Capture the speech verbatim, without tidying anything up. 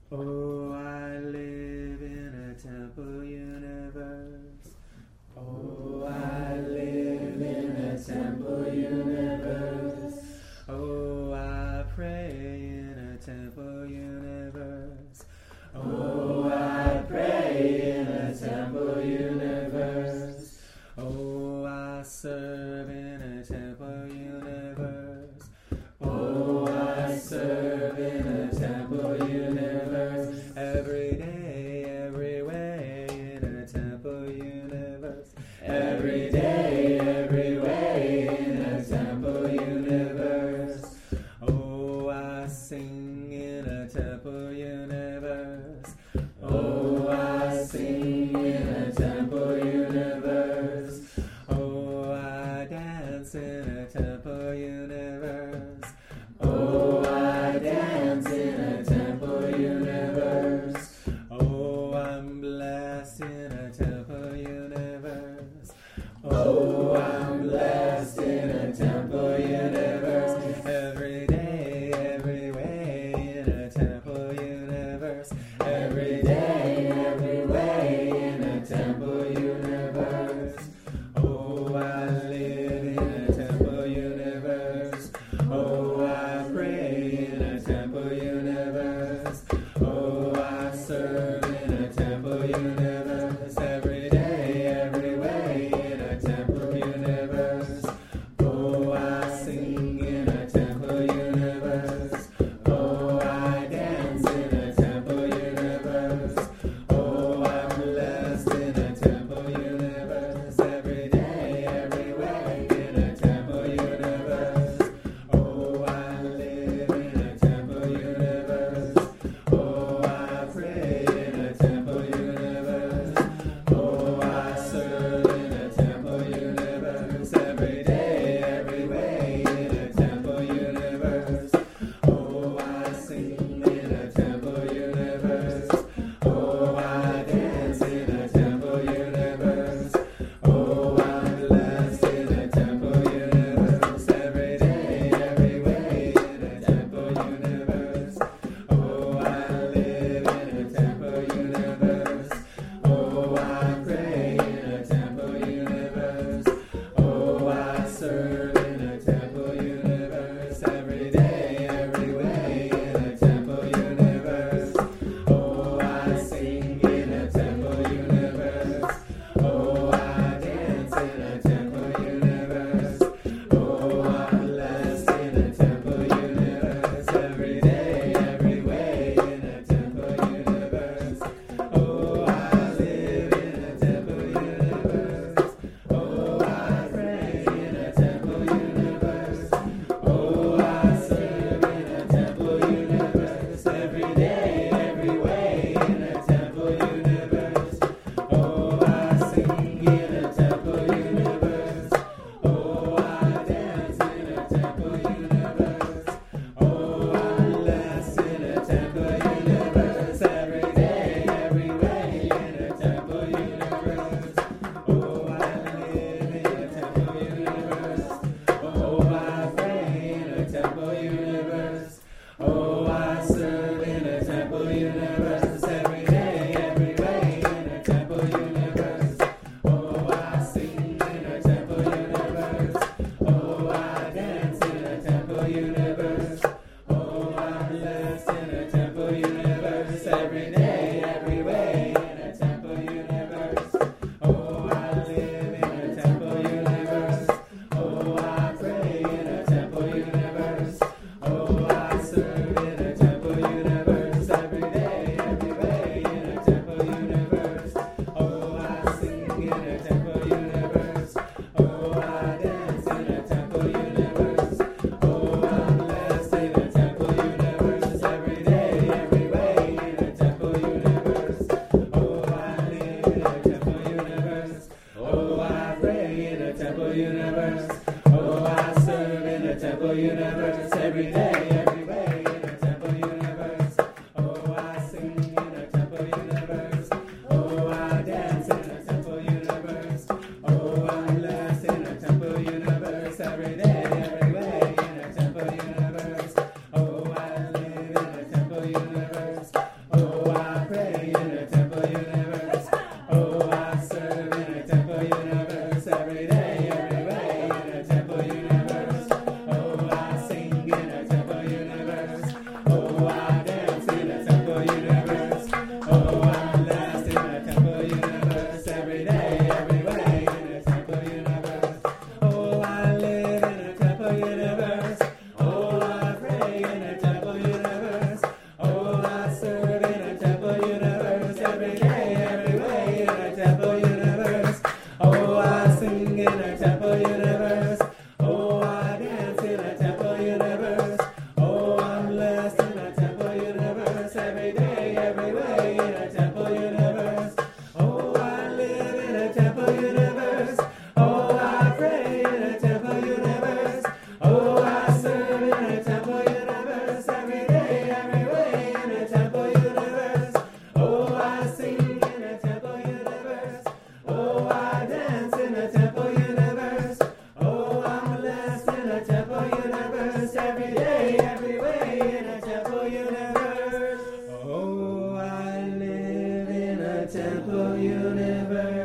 Oh, I live in a temple universe. Oh, I live in a temple universe. Oh, I pray in a temple universe. Oh, I pray in a temple universe. Oh, I serve in a temple universe. Oh, I serve in a temple universe. Every day, every way in a temple universe. Every day, every way in a temple universe. Oh, I sing in a temple universe. Oh, I sing in a temple universe. Oh, I dance in a temple universe. Oh, I dance in a temple universe. Oh, I'm blessed in a temple universe. Oh, I'm blessed in a temple universe. Every day, every way in a temple universe. Every day, every way in a temple universe. Oh, I live in a temple universe. Oh, I pray in a temple universe. Oh, I serve in a temple universe. Every day, every way in a temple universe. Oh, I sing in a temple universe. Oh, I dance in a temple universe. Oh, I'm blessed in a temple universe. Every day, every way in a temple universe. Oh, I live in a temple universe. Oh, I pray in a temple universe. Oh, I serve in a temple universe. Every day, every way in a temple universe. Oh, I sing in a temple universe. Oh, I dance in a temple universe. Oh, I'm blessed in a temple universe. Every day, every way in a temple universe. Oh, I live in a temple universe. Oh, I pray in a temple universe. Oh, I serve in a temple universe. Every day, every way in a temple universe. Oh, I sing in a temple universe. Oh, I dance in a temple universe. Oh, I'm blessed in a temple universe. Every day, every way in a temple universe. Oh, I live in a temple universe. Oh, I pray in a temple universe. Oh, I serve in a temple universe. Every day, every way in a temple universe. Oh, I sing in a temple universe. Oh, I dance in a temple universe. Oh, I'm blessed in a temple universe. Every day, every way in a temple universe. Oh, I live in a temple universe. Oh, I pray in a temple universe. Oh, I serve in a temple every day, every way in a temple universe. Oh, I live in a temple universe. Oh, I pray in a temple universe. Oh, I serve in a temple universe. Every day, every way in a temple universe. Oh, I sing in a temple universe. Oh, I dance in a temple universe. Oh, I'm blessed in a temple universe. Every day, every way in a temple universe. Oh, I live in a temple universe.